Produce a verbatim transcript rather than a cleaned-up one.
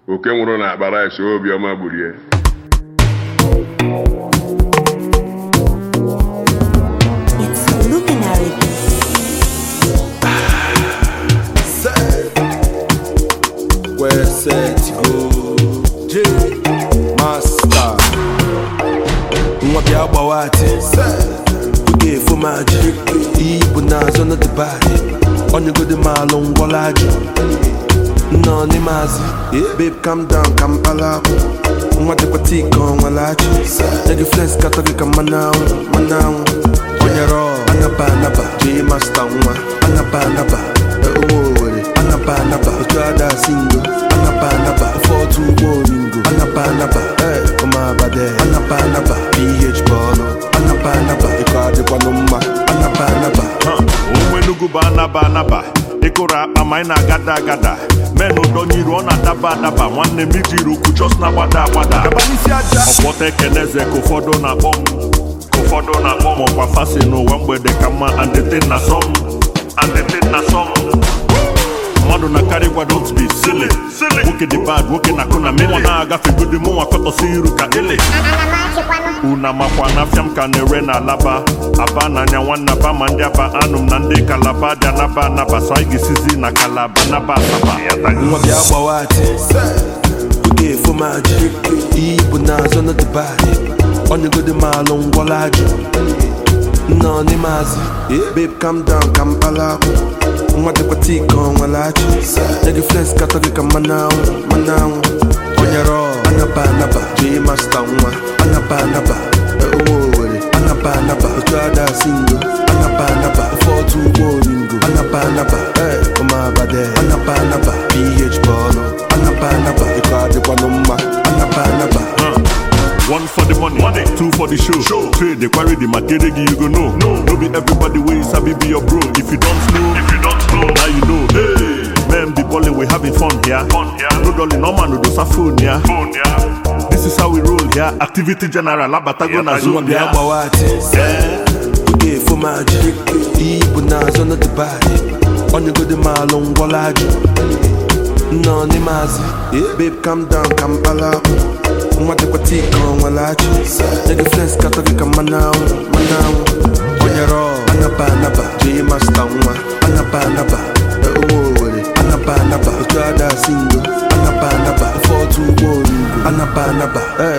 oke nwụrụ na akpa rice Obiọma gburu ya. It's Luminary. Where set to go, J Master. Mwabia bawati, uge fumaji. Ibu na zona de body. Onye go de malo ngwalaji. No ni mazi, babe calm down, calm palapo. Mwade pati kon walaji. Nigga flex katoke kama now, manao. Onye raw, anaba anaba. J Master nwa, anaba anaba. Anaba anaba, Ostrada single. Anaba anaba, four two boringo. Anaba anaba, eh, come abade. Anaba anaba, P H bono. Anaba anaba, ikade kwa numba. Anaba anaba, Uwe nugu ba anaba anaba. Ikura akpa maina gada gada. Menu donyiru ona daba daba. Nwanne mijiru ku just na wada wada. Obote keneze kofodo na bom. Kofodo na bom okwa fasi no wambwede kama and the thing na song. And the thing na song. Madu na carry what don't be silly. Silly. Woke the bad, woke na kuna mele. Na agafe good mo akoto siru ka ele. Una makwa na fiam ka nere na laba. Aba na nyawana ba mandiaba anum nande kalaba dia naba naba saigi sizi na kalaba naba saba. mwabia bawati. Uge fumaji. Ibu na zona de body. Onye go de malo ngwalaji. No ni mazi, babe calm down, calm palapo. Mwade pati kon walaji. Nigga flex katoke kama now, manao. Onye raw, anaba anaba. J Master nwa, anaba anaba. Owore, anaba anaba. Ostrada single, anaba anaba. four two boringo, anaba anaba. Eh, come abade, anaba anaba. P H bono, anaba anaba. Ikade kwa numba, anaba anaba. One for the money, money. Two for the show. show. Trade the quarry, the material you go know. No, no be everybody way sabi be your bro. If you don't know, if you don't know, now you know. Hey, man, the bowling we having fun here. Fun here. No dolly, no man, no do phone here. Phone here. This is how we roll here. Activity general, abatago na zone here. Mwabia bawati. Uge fumaji. Ibu na zona de body. Onye go de malo ngwalaji. No ni mazi, babe calm down, calm palapo. Mwade pati kon walaji. Nigga flex katoke kama now, manao. Onye raw, anaba anaba. J Master nwa, anaba anaba. Owore, anaba anaba. Ostrada single, anaba anaba. four two boringo, anaba anaba.